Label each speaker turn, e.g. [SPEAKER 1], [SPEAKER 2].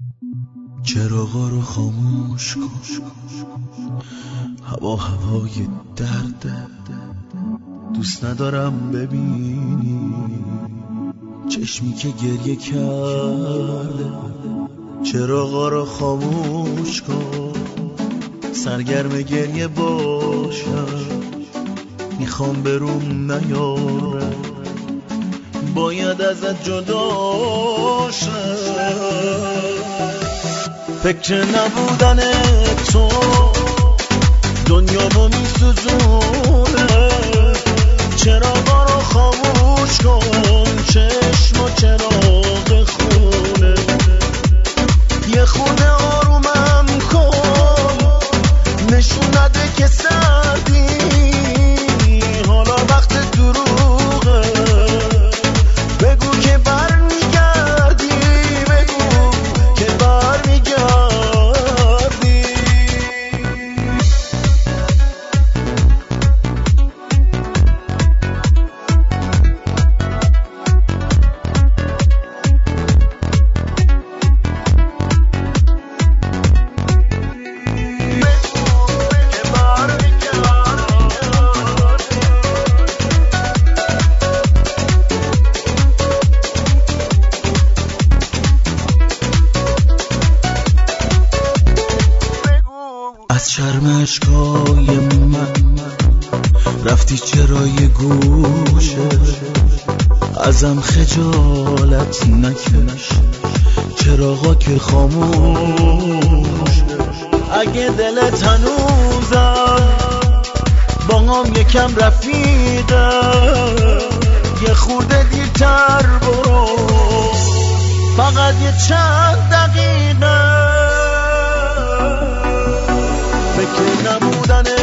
[SPEAKER 1] چراغا رو خاموش کن، هوا هوای درده، دوست ندارم ببینی چشمی که گریه کرده. چراغا رو خاموش کن، سرگرم گریه باشم، میخوام بروم نیاره، باید ازت جدا شم. فکر نبودن تو دنیامو میسوزونه. چراغا رو خاموش کن، چشم و چراغ خونه، یه خونه آرومم کن، نشون نده که سردی، حالا وقت دروغه، بگو که برمیگردی، بگو که برمیگردی. از شرم اشکای من رفتی چرا یه گوشه، ازم خجالت نکش، چراغا که خاموش. اگه دلت هنوزم با هم یکم رفیقه، یه خورده دیرتر برو، فقط یه چند دقیقه. فکر نبودن